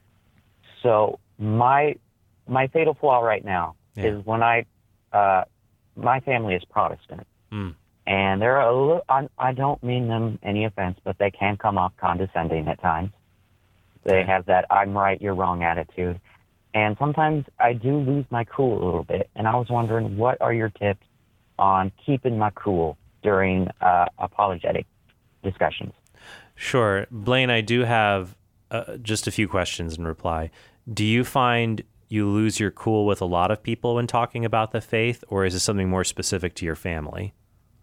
So my my fatal flaw right now yeah. is when I... Uh, my family is Protestant, mm. and they're a little, I, I don't mean them any offense, but they can come off condescending at times. They have that I'm right, you're wrong attitude. And sometimes I do lose my cool a little bit, and I was wondering, what are your tips on keeping my cool during uh, apologetic discussions? Sure. Blaine, I do have uh, just a few questions in reply. Do you find you lose your cool with a lot of people when talking about the faith, or is it something more specific to your family?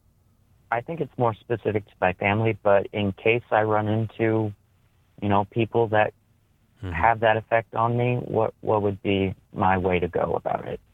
I think it's more specific to my family, but in case I run into, you know, people that mm-hmm. have that effect on me, what, what would be my way to go about it?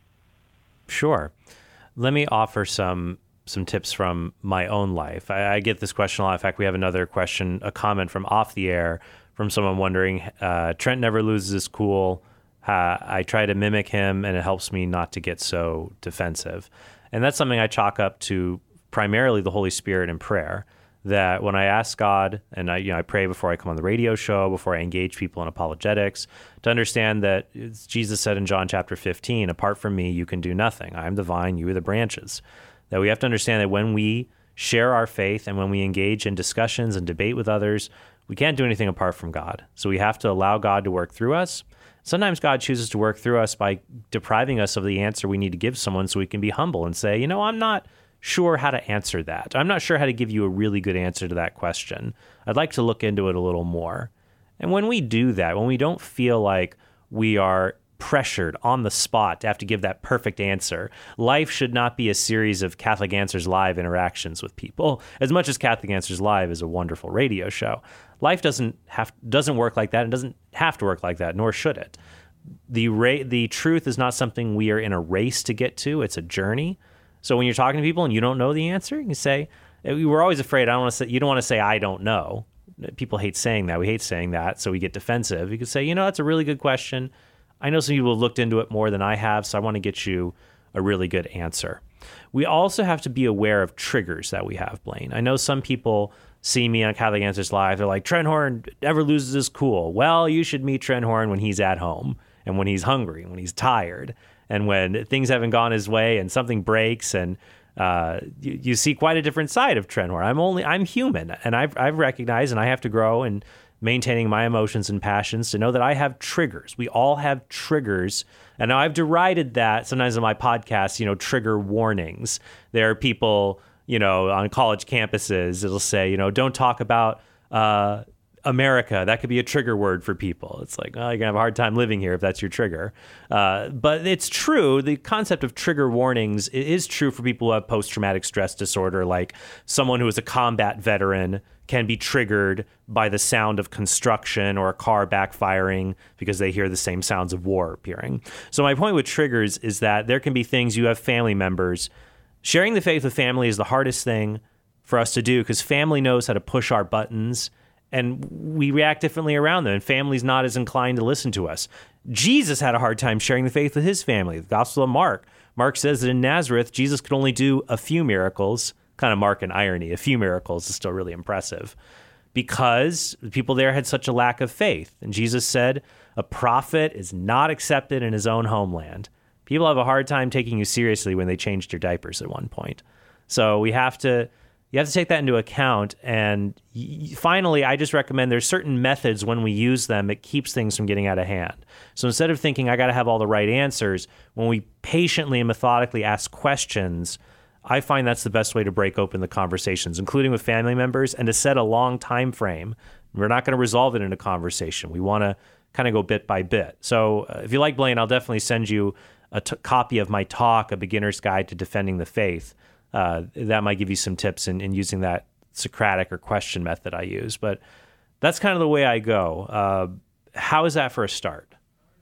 Sure. Let me offer some some tips from my own life. I, I get this question a lot. In fact, we have another question, a comment from off the air from someone wondering, uh, Trent never loses his cool. Uh, I try to mimic him, and it helps me not to get so defensive. And that's something I chalk up to primarily the Holy Spirit and prayer, that when I ask God, and I, you know, I pray before I come on the radio show, before I engage people in apologetics, to understand that Jesus said in John chapter fifteen, apart from me, you can do nothing. I am the vine, you are the branches. That we have to understand that when we share our faith and when we engage in discussions and debate with others, we can't do anything apart from God. So we have to allow God to work through us. Sometimes God chooses to work through us by depriving us of the answer we need to give someone so we can be humble and say, you know, I'm not sure how to answer that. I'm not sure how to give you a really good answer to that question. I'd like to look into it a little more. And when we do that, when we don't feel like we are pressured on the spot to have to give that perfect answer, life should not be a series of Catholic Answers Live interactions with people. As much as Catholic Answers Live is a wonderful radio show, life doesn't have doesn't work like that, and doesn't have to work like that, nor should it. The ra- the truth is not something we are in a race to get to. It's a journey. So when you're talking to people and you don't know the answer, you can say, we're always afraid, I don't want to say, you don't want to say, I don't know. People hate saying that. We hate saying that, so we get defensive. You could say, you know, that's a really good question. I know some people have looked into it more than I have, so I want to get you a really good answer. We also have to be aware of triggers that we have, Blaine. I know some people see me on Catholic Answers Live. They're like, Trent Horn never loses his cool. Well, you should meet Trent Horn when he's at home and when he's hungry and when he's tired and when things haven't gone his way and something breaks, and uh, you, you see quite a different side of Trent Horn. I'm only I'm human, and I've I've recognized, and I have to grow in maintaining my emotions and passions to know that I have triggers. We all have triggers. And now I've derided that sometimes in my podcast, you know, trigger warnings. There are people, you know, on college campuses, it'll say, you know, don't talk about uh, America, that could be a trigger word for people. It's like, oh, you're going to have a hard time living here if that's your trigger. Uh, but it's true. The concept of trigger warnings is true for people who have post-traumatic stress disorder, like someone who is a combat veteran can be triggered by the sound of construction or a car backfiring because they hear the same sounds of war appearing. So my point with triggers is that there can be things, you have family members. Sharing the faith with family is the hardest thing for us to do because family knows how to push our buttons and we react differently around them, and family's not as inclined to listen to us. Jesus had a hard time sharing the faith with his family. The Gospel of Mark. Mark says that in Nazareth, Jesus could only do a few miracles. Kind of Mark and irony. A few miracles is still really impressive because the people there had such a lack of faith. And Jesus said, a prophet is not accepted in his own homeland. People have a hard time taking you seriously when they changed your diapers at one point. So we have to... You have to take that into account. And finally, I just recommend there's certain methods when we use them, it keeps things from getting out of hand. So instead of thinking, I got to have all the right answers, when we patiently and methodically ask questions, I find that's the best way to break open the conversations, including with family members, and to set a long time frame. We're not going to resolve it in a conversation. We want to kind of go bit by bit. So uh, if you like Blaine, I'll definitely send you a t- copy of my talk, A Beginner's Guide to Defending the Faith. Uh, that might give you some tips in, in using that Socratic or question method I use. But that's kind of the way I go. Uh, how is that for a start?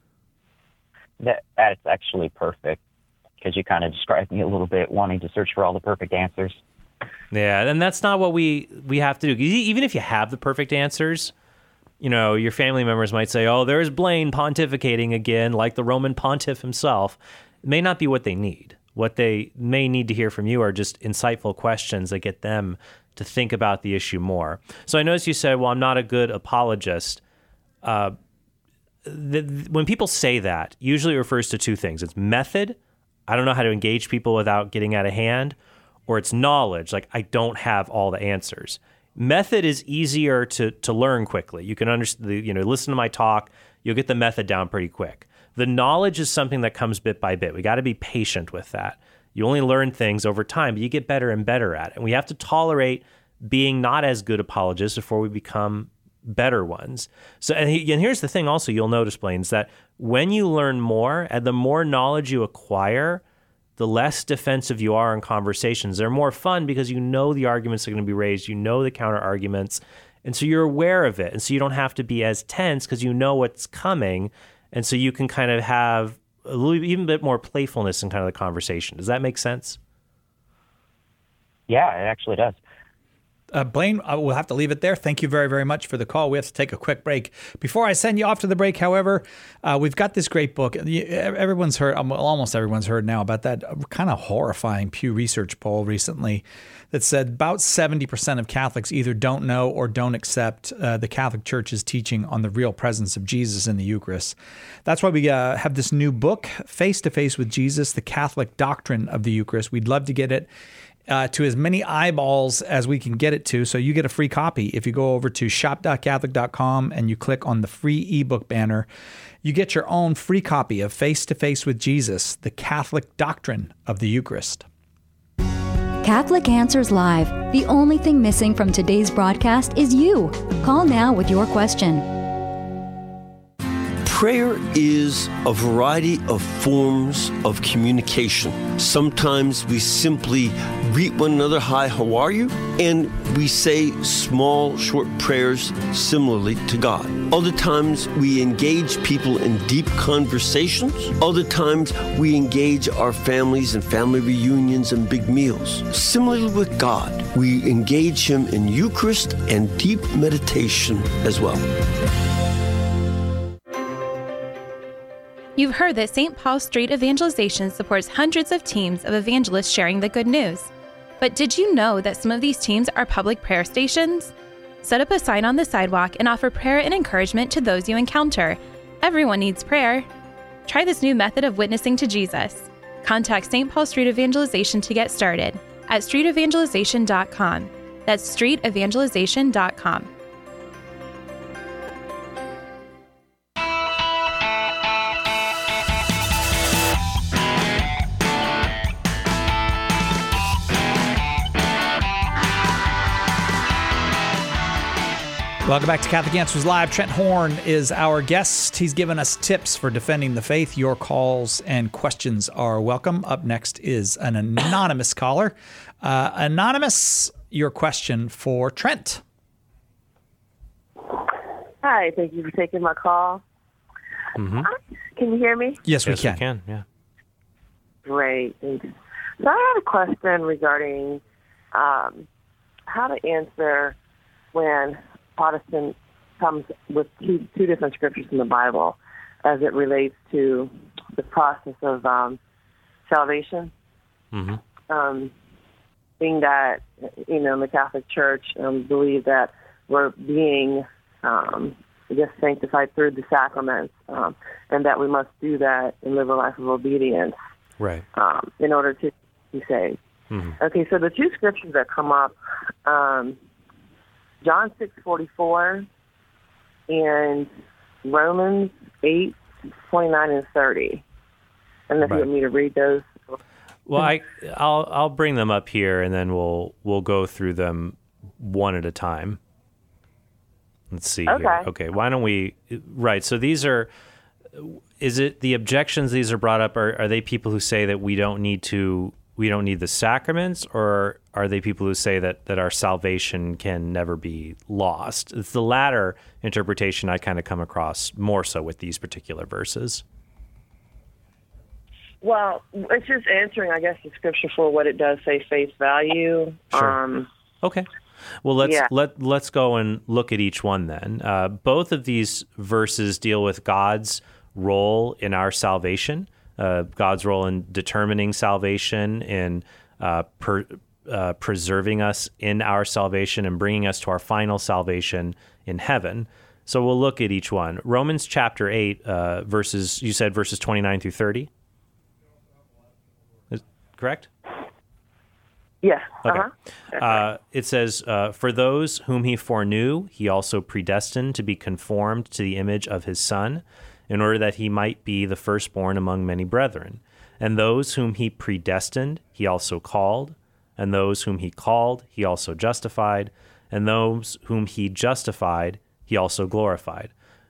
That, that's actually perfect, because you kind of described me a little bit, wanting to search for all the perfect answers. Yeah, and that's not what we, we have to do. Even if you have the perfect answers, you know, your family members might say, oh, there's Blaine pontificating again, like the Roman pontiff himself. It may not be what they need. What they may need to hear from you are just insightful questions that get them to think about the issue more. So I noticed you said, well, I'm not a good apologist. Uh, the, the, when people say that, usually it refers to two things. It's method. I don't know how to engage people without getting out of hand. Or it's knowledge. Like, I don't have all the answers. Method is easier to to learn quickly. You can understand, you know, listen to my talk. You'll get the method down pretty quick. The knowledge is something that comes bit by bit. We got to be patient with that. You only learn things over time, but you get better and better at it. And we have to tolerate being not as good apologists before we become better ones. So, and, he, and here's the thing also you'll notice, Blaine, is that when you learn more and the more knowledge you acquire, the less defensive you are in conversations. They're more fun because you know the arguments are going to be raised, you know the counter arguments, and so you're aware of it. And so you don't have to be as tense because you know what's coming. And so you can kind of have a little even bit more playfulness in kind of the conversation. Does that make sense? Yeah, it actually does. Uh, Blaine, uh, we'll have to leave it there. Thank you very, very much for the call. We have to take a quick break. Before I send you off to the break, however, uh, we've got this great book. Everyone's heard, almost everyone's heard now about that kind of horrifying Pew Research poll recently that said about seventy percent of Catholics either don't know or don't accept uh, the Catholic Church's teaching on the real presence of Jesus in the Eucharist. That's why we uh, have this new book, Face to Face with Jesus, The Catholic Doctrine of the Eucharist. We'd love to get it Uh, to as many eyeballs as we can get it to. So you get a free copy. If you go over to shop dot catholic dot com and you click on the free ebook banner, you get your own free copy of Face to Face with Jesus, The Catholic Doctrine of the Eucharist. Catholic Answers Live. The only thing missing from today's broadcast is you. Call now with your question. Prayer is a variety of forms of communication. Sometimes we simply greet one another, hi, how are you? And we say small, short prayers similarly to God. Other times we engage people in deep conversations. Other times we engage our families in family reunions and big meals. Similarly with God, we engage Him in Eucharist and deep meditation as well. You've heard that Saint Paul Street Evangelization supports hundreds of teams of evangelists sharing the good news. But did you know that some of these teams are public prayer stations? Set up a sign on the sidewalk and offer prayer and encouragement to those you encounter. Everyone needs prayer. Try this new method of witnessing to Jesus. Contact Saint Paul Street Evangelization to get started at street evangelization dot com. That's street evangelization dot com. Welcome back to Catholic Answers Live. Trent Horn is our guest. He's given us tips for defending the faith. Your calls and questions are welcome. Up next is an anonymous caller. Uh, anonymous, your question for Trent. Hi, thank you for taking my call. Mm-hmm. Can you hear me? Yes, we yes, can. we can. Yeah. Great, thanks. So I had a question regarding um, how to answer when Protestant comes with two, two different scriptures in the Bible as it relates to the process of um, salvation. Mm-hmm. Um, being that, you know, in the Catholic Church, um, believe that we're being, um, I guess, sanctified through the sacraments, um, and that we must do that and live a life of obedience Right. um, in order to be saved. Mm-hmm. Okay, so the two scriptures that come up, um, John six forty-four and Romans eight twenty-nine and thirty. And if Right. you want me to read those. Well, I, I'll I'll bring them up here, and then we'll we'll go through them one at a time. Let's see Okay. here. Okay, why don't we? Right. So these are. Is it the objections these are brought up? Are are they people who say that we don't need to we don't need the sacraments, or are they people who say that that our salvation can never be lost? It's the latter interpretation I kind of come across more so with these particular verses. Well, it's just answering, I guess, the scripture for what it does say face value. Sure. Um, Okay. Well, let's Yeah. let let's go and look at each one then. Uh, both of these verses deal with God's role in our salvation, uh, God's role in determining salvation, in uh, per, uh, preserving us in our salvation and bringing us to our final salvation in heaven. So we'll look at each one. Romans chapter eight, uh, verses. You said verses twenty-nine through thirty. Is correct? Yes. Okay. Uh-huh. Uh, it says, uh, for those whom he foreknew, he also predestined to be conformed to the image of his Son, in order that he might be the firstborn among many brethren. And those whom he predestined, he also called. And those whom he called, he also justified. And those whom he justified, he also glorified.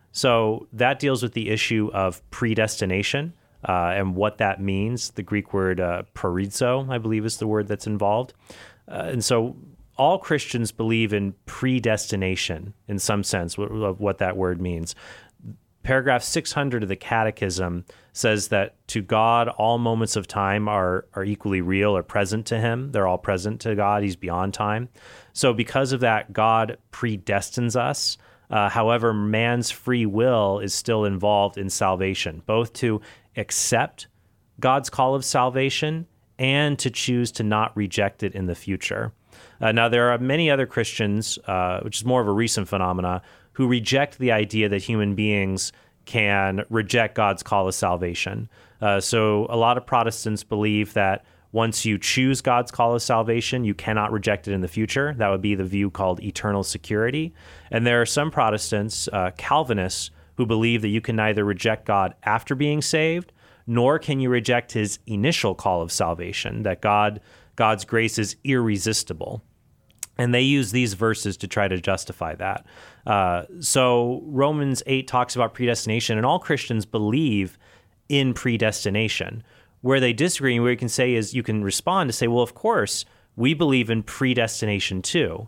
So that deals with the issue of predestination. Uh, and what that means. The Greek word uh, proorizo, I believe, is the word that's involved. Uh, and so all Christians believe in predestination in some sense of what that word means. Paragraph six hundred of the Catechism says that to God, all moments of time are, are equally real or present to him. They're all present to God. He's beyond time. So because of that, God predestines us. Uh, however, man's free will is still involved in salvation, both to accept God's call of salvation and to choose to not reject it in the future. Uh, now, there are many other Christians, uh, which is more of a recent phenomena, who reject the idea that human beings can reject God's call of salvation. Uh, so a lot of Protestants believe that once you choose God's call of salvation, you cannot reject it in the future. That would be the view called eternal security. And there are some Protestants, uh, Calvinists, who believe that you can neither reject God after being saved, nor can you reject his initial call of salvation, that God, God's grace is irresistible. And they use these verses to try to justify that. Uh, so Romans eight talks about predestination, and all Christians believe in predestination. Where they disagree, and where you can say is you can respond to say, well, of course, we believe in predestination too,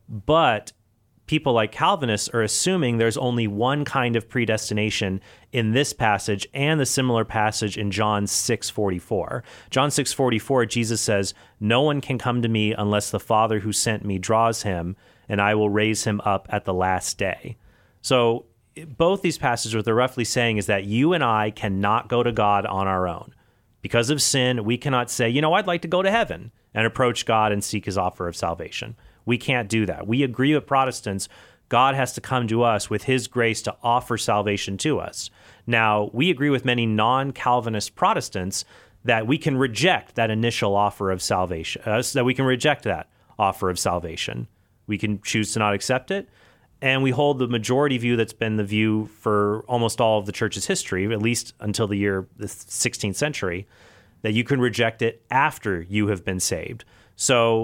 but people like Calvinists are assuming there's only one kind of predestination in this passage and the similar passage in John six forty-four. John six forty-four, Jesus says, no one can come to me unless the Father who sent me draws him, and I will raise him up at the last day. So both these passages, what they're roughly saying is that you and I cannot go to God on our own. Because of sin, we cannot say, you know, I'd like to go to heaven and approach God and seek his offer of salvation. We can't do that. We agree with Protestants. God has to come to us with his grace to offer salvation to us. Now, we agree with many non-Calvinist Protestants that we can reject that initial offer of salvation, uh, that we can reject that offer of salvation. We can choose to not accept it. And we hold the majority view that's been the view for almost all of the church's history, at least until the year the sixteenth century, that you can reject it after you have been saved. So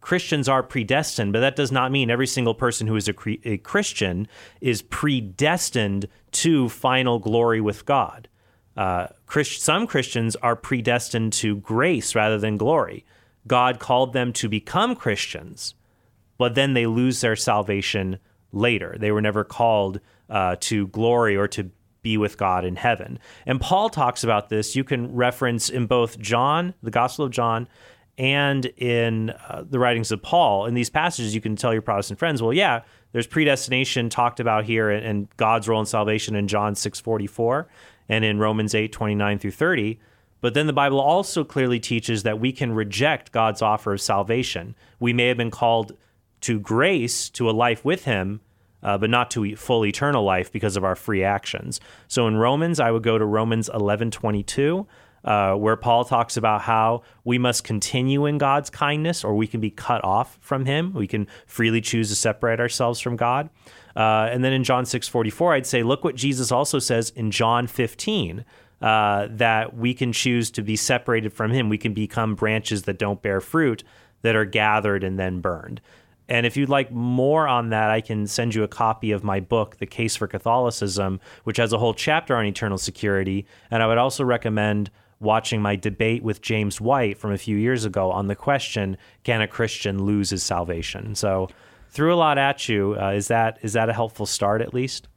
Christians are predestined, but that does not mean every single person who is a, cre- a Christian is predestined to final glory with God. Uh, Christ- some Christians are predestined to grace rather than glory. God called them to become Christians, but then they lose their salvation later. They were never called uh, to glory or to be with God in heaven. And Paul talks about this. You can reference in both John, the Gospel of John, and in uh, the writings of Paul. In these passages, you can tell your Protestant friends, well, yeah, there's predestination talked about here and, and God's role in salvation in John six forty-four and in Romans eight twenty-nine through thirty. But then the Bible also clearly teaches that we can reject God's offer of salvation. We may have been called to grace, to a life with him, uh, but not to full eternal life because of our free actions. So in Romans, I would go to Romans eleven twenty-two, uh, where Paul talks about how we must continue in God's kindness or we can be cut off from him. We can freely choose to separate ourselves from God. Uh, and then in John six forty-four, I'd say, look what Jesus also says in John fifteen, uh, that we can choose to be separated from him. We can become branches that don't bear fruit, that are gathered and then burned. And if you'd like more on that, I can send you a copy of my book, The Case for Catholicism, which has a whole chapter on eternal security. And I would also recommend watching my debate with James White from a few years ago on the question, can a Christian lose his salvation? So threw a lot at you. Uh, is that is that a helpful start at least?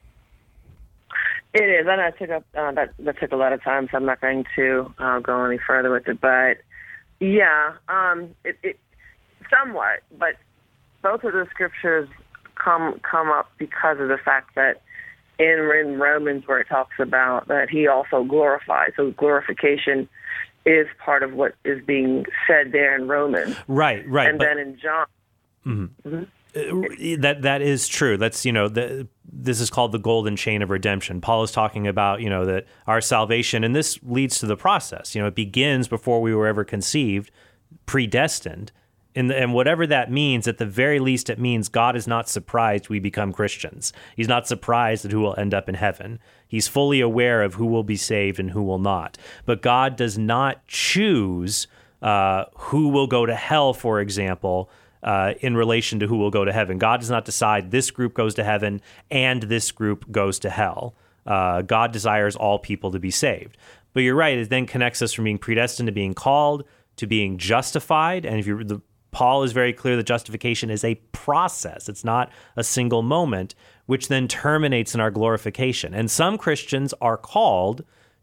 It is. I know it took up, uh, that, that took a lot of time, so I'm not going to uh, go any further with it. But, yeah, um, it, it somewhat, but both of the scriptures come come up because of the fact that in, in Romans where it talks about that he also glorified. So glorification is part of what is being said there in Romans. Right, right. And but, then in John. Mm-hmm. Mm-hmm. That that is true. That's, you know, the, this is called the golden chain of redemption. Paul is talking about, you know, that our salvation, and this leads to the process. You know, it begins before we were ever conceived, predestined. And, and whatever that means, at the very least, it means God is not surprised we become Christians. He's not surprised at who will end up in heaven. He's fully aware of who will be saved and who will not. But God does not choose uh, who will go to hell, for example, uh, in relation to who will go to heaven. God does not decide this group goes to heaven and this group goes to hell. Uh, God desires all people to be saved. But you're right, it then connects us from being predestined to being called, to being justified. And if you the Paul is very clear that justification is a process. It's not a single moment, which then terminates in our glorification. And some Christians are called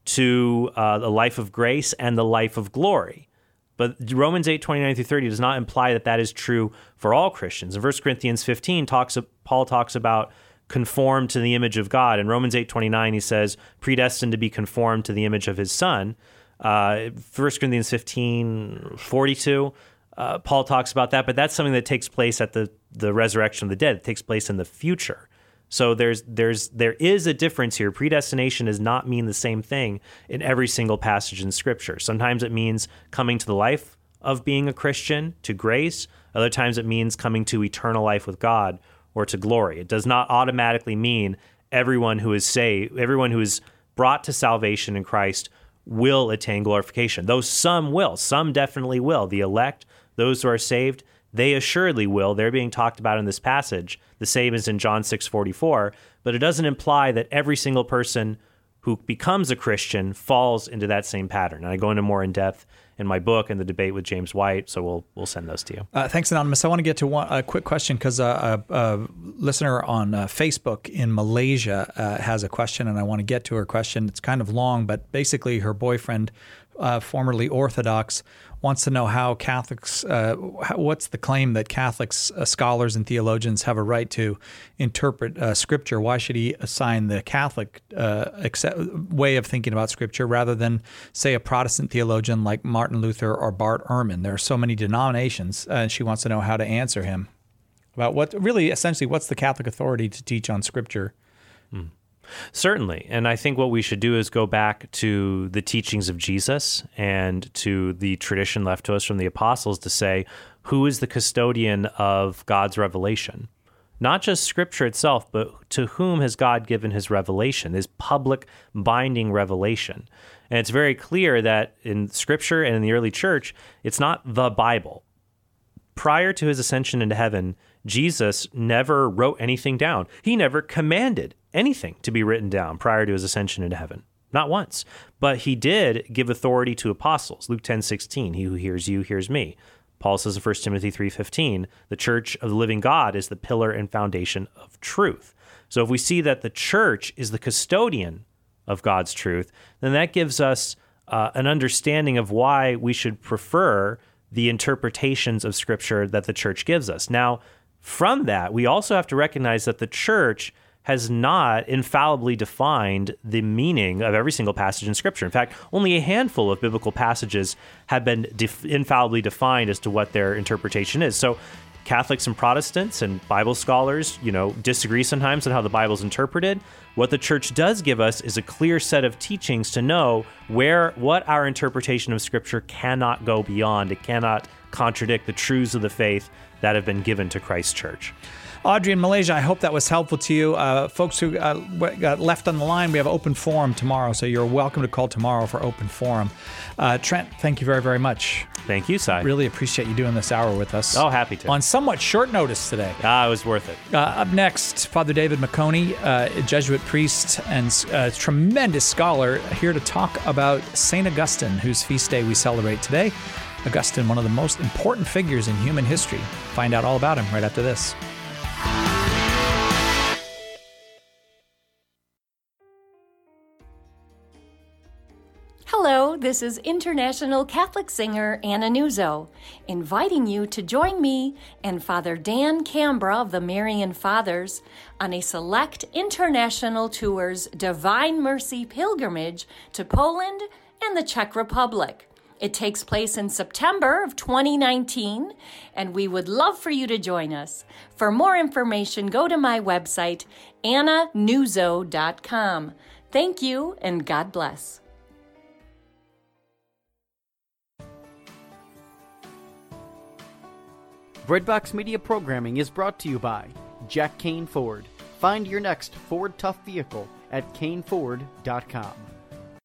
to uh, the life of grace and the life of glory. But Romans eight twenty-nine through thirty does not imply that that is true for all Christians. In First Corinthians fifteen, talks Paul talks about conformed to the image of God. In Romans eight twenty-nine, he says, predestined to be conformed to the image of his Son. Uh, First Corinthians fifteen forty-two, Uh, Paul talks about that, but that's something that takes place at the, the resurrection of the dead. It takes place in the future. So there's there's there is a difference here. Predestination does not mean the same thing in every single passage in Scripture. Sometimes it means coming to the life of being a Christian, to grace. Other times it means coming to eternal life with God or to glory. It does not automatically mean everyone who is saved, everyone who is brought to salvation in Christ will attain glorification. Though some will, some definitely will. The elect, those who are saved, they assuredly will. They're being talked about in this passage. The same as in John six forty-four. But it doesn't imply that every single person who becomes a Christian falls into that same pattern. And I go into more in depth in my book and the debate with James White, so we'll we'll send those to you. Uh, thanks, Anonymous. I want to get to one, a quick question because uh, a, a listener on uh, Facebook in Malaysia uh, has a question, and I want to get to her question. It's kind of long, but basically her boyfriend, uh, formerly Orthodox, wants to know how Catholics, uh, how, what's the claim that Catholics, uh, scholars and theologians have a right to interpret uh, Scripture? Why should he assign the Catholic uh, accept, way of thinking about Scripture rather than, say, a Protestant theologian like Martin Luther or Bart Ehrman? There are so many denominations, uh, and she wants to know how to answer him about what, really, essentially, what's the Catholic authority to teach on Scripture? Hmm. Certainly. And I think what we should do is go back to the teachings of Jesus and to the tradition left to us from the apostles to say, who is the custodian of God's revelation? Not just Scripture itself, but to whom has God given his revelation, his public binding revelation? And it's very clear that in Scripture and in the early church, it's not the Bible. prior to his ascension into heaven, Jesus never wrote anything down. He never commanded anything to be written down prior to his ascension into heaven. Not once. But he did give authority to apostles. Luke ten sixteen, he who hears you hears me. Paul says in First Timothy three fifteen, the church of the living God is the pillar and foundation of truth. So if we see that the church is the custodian of God's truth, then that gives us uh, an understanding of why we should prefer the interpretations of Scripture that the church gives us. Now, from that, we also have to recognize that the church has not infallibly defined the meaning of every single passage in Scripture. In fact, only a handful of biblical passages have been def- infallibly defined as to what their interpretation is. So Catholics and Protestants and Bible scholars, you know, disagree sometimes on how the Bible's interpreted. What the church does give us is a clear set of teachings to know where what our interpretation of Scripture cannot go beyond. It cannot contradict the truths of the faith that have been given to Christ's church. Audrey in Malaysia, I hope that was helpful to you. Uh, folks who uh, got left on the line, we have open forum tomorrow, so you're welcome to call tomorrow for open forum. Uh, Trent, thank you very, very much. Thank you, Si. Really appreciate you doing this hour with us. Oh, happy to. On somewhat short notice today. Ah, it was worth it. Uh, up next, Father David McConey, uh, a Jesuit priest and uh, tremendous scholar, here to talk about Saint Augustine, whose feast day we celebrate today. Augustine, one of the most important figures in human history. Find out all about him right after this. Hello, this is international Catholic singer Anna Nuzzo, inviting you to join me and Father Dan Cambra of the Marian Fathers on a select international tour's Divine Mercy pilgrimage to Poland and the Czech Republic. It takes place in September of twenty nineteen, and we would love for you to join us. For more information, go to my website, anna nuzzo dot com. Thank you, and God bless. Breadbox Media programming is brought to you by Jack Kane Ford. Find your next Ford Tough vehicle at kane ford dot com.